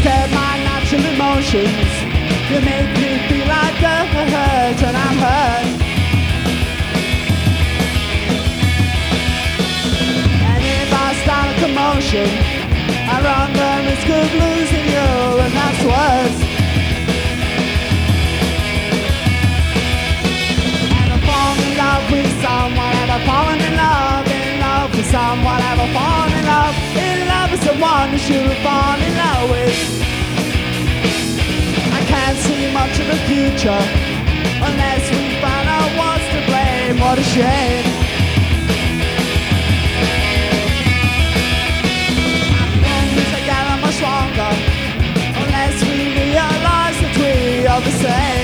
disturb my natural emotions. You make me feel like dirt when I'm hurt. And if I start a commotion, I run the risk of losing you, and that's worse. And I've fallen in love with someone, and I've fallen in love with someone, and I've fallen in love with someone who should have fallen in love with. I can't see much of the future unless we find out what's to blame. What a shame. Together much stronger unless we realize that we are the same.